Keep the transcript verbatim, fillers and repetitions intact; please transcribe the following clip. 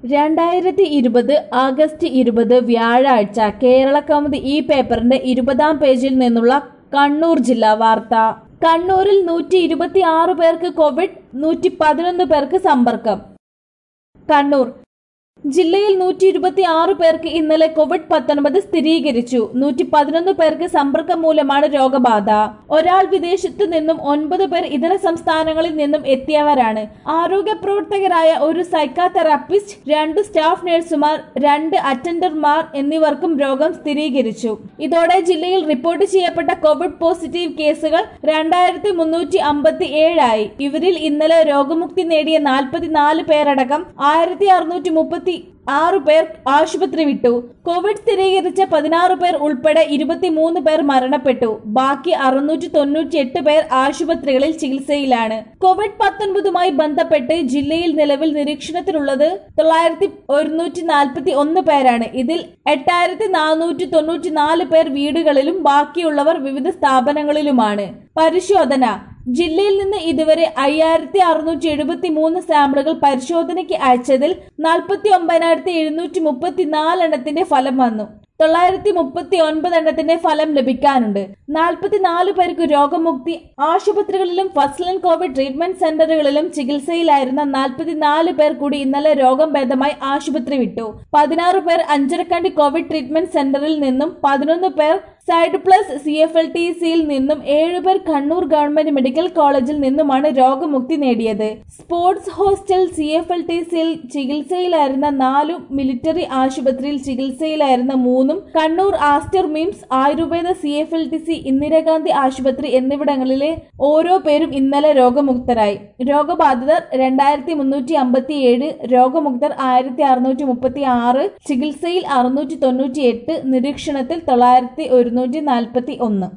രണ്ടായിരത്തി ഇരുപത് ആഗസ്റ്റ് ഇരുപത് വ്യാഴാഴ്ച കേരളകൗമുദി ഈ പേപ്പറിന്റെ ഇരുപതാം പേജിൽ നിന്നുള്ള കണ്ണൂർ ജില്ലാ വാർത്ത. കണ്ണൂരിൽ നൂറ്റി ഇരുപത്തി ആറ് പേർക്ക് കോവിഡ്, നൂറ്റി പതിനൊന്ന് പേർക്ക് സമ്പർക്കം. കണ്ണൂർ ജില്ലയിൽ നൂറ്റി ഇരുപത്തി ആറ് പേർക്ക് ഇന്നലെ കോവിഡ് പത്തൊൻപത് സ്ഥിരീകരിച്ചു. നൂറ്റി പതിനൊന്ന് പേർക്ക് സമ്പർക്കം മൂലമാണ് രോഗബാധ. ഒരാൾ വിദേശത്തു നിന്നും ഒൻപത് പേർ ഇതര സംസ്ഥാനങ്ങളിൽ നിന്നും എത്തിയവരാണ്. ആരോഗ്യ പ്രവർത്തകരായ ഒരു സൈക്കോതെറാപ്പിസ്റ്റ്, രണ്ട് സ്റ്റാഫ് നഴ്സുമാർ, രണ്ട് അറ്റൻഡർമാർ എന്നിവർക്കും രോഗം സ്ഥിരീകരിച്ചു. ഇതോടെ ജില്ലയിൽ റിപ്പോർട്ട് ചെയ്യപ്പെട്ട കോവിഡ് പോസിറ്റീവ് കേസുകൾ രണ്ടായിരത്തി മുന്നൂറ്റി അമ്പത്തി ഏഴായി. ഇവരിൽ ഇന്നലെ രോഗമുക്തി നേടിയ നാൽപ്പത്തിനാല് പേരടക്കം ആയിരത്തി അറുന്നൂറ്റി മുപ്പത്തി ആറ് പേർ ആശുപത്രി വിട്ടു. കോവിഡ് സ്ഥിരീകരിച്ച പതിനാറ് പേർ ഉൾപ്പെടെ ഇരുപത്തിമൂന്ന് പേർ മരണപ്പെട്ടു. ബാക്കി അറുന്നൂറ്റി തൊണ്ണൂറ്റി എട്ട് പേർ ആശുപത്രികളിൽ ചികിത്സയിലാണ്. കോവിഡ് പത്തൊൻപതുമായി ബന്ധപ്പെട്ട് ജില്ലയിൽ നിലവിൽ നിരീക്ഷണത്തിലുള്ളത് തൊള്ളായിരത്തി ഒരുന്നൂറ്റി നാൽപ്പത്തി ഒന്ന് പേരാണ്. ഇതിൽ എട്ടായിരത്തി നാനൂറ്റി തൊണ്ണൂറ്റി നാല് പേർ വീടുകളിലും ബാക്കിയുള്ളവർ വിവിധ സ്ഥാപനങ്ങളിലുമാണ്. പരിശോധന ജില്ലയിൽ നിന്ന് ഇതുവരെ അയ്യായിരത്തി അറുന്നൂറ്റി എഴുപത്തി മൂന്ന് സാമ്പിളുകൾ പരിശോധനയ്ക്ക് അയച്ചതിൽ നാൽപ്പത്തി ഒമ്പതിനായിരത്തി എഴുന്നൂറ്റി മുപ്പത്തി നാല് എണ്ണത്തിന്റെ ഫലം വന്നു. തൊള്ളായിരത്തി മുപ്പത്തി ഒൻപത് എണ്ണത്തിന്റെ ഫലം ലഭിക്കാനുണ്ട്. നാൽപ്പത്തിനാല് പേർക്ക് രോഗമുക്തി. ആശുപത്രികളിലും ഫസ്റ്റ് ലൈൻ കോവിഡ് ട്രീറ്റ്മെന്റ് സെന്ററുകളിലും ചികിത്സയിലായിരുന്ന നാൽപ്പത്തിനാല് പേർ കൂടി ഇന്നലെ രോഗം ഭേദമായി ആശുപത്രി വിട്ടു. പതിനാറ് പേർ അഞ്ചരക്കണ്ടി കോവിഡ് ട്രീറ്റ്മെന്റ് സെന്ററിൽ നിന്നും, പതിനൊന്ന് പേർ side plus C F L T സിയിൽ നിന്നും, ഏഴുപേർ കണ്ണൂർ ഗവൺമെന്റ് മെഡിക്കൽ കോളേജിൽ നിന്നുമാണ് രോഗമുക്തി നേടിയത്. Sports hostel C F L T സിയിൽ ചികിത്സയിലായിരുന്ന നാലും, മിലിറ്ററി ആശുപത്രിയിൽ ചികിത്സയിലായിരുന്ന മൂന്നും, Kannur Aster MIMS, Ayurveda C F L T C, Indira Gandhi ആശുപത്രി എന്നിവിടങ്ങളിലെ ഓരോ പേരും ഇന്നലെ രോഗമുക്തരായി. രോഗബാധിതർ രണ്ടായിരത്തി മുന്നൂറ്റി അമ്പത്തി ഏഴ്, രോഗമുക്തർ ആയിരത്തി അറുന്നൂറ്റി മുപ്പത്തി ആറ്, ചികിത്സയിൽ അറുന്നൂറ്റി തൊണ്ണൂറ്റി എട്ട്, നിരീക്ഷണത്തിൽ തൊള്ളായിരത്തി ഒരുന്നൂറ്റി നാൽപ്പത്തി ഒന്ന്.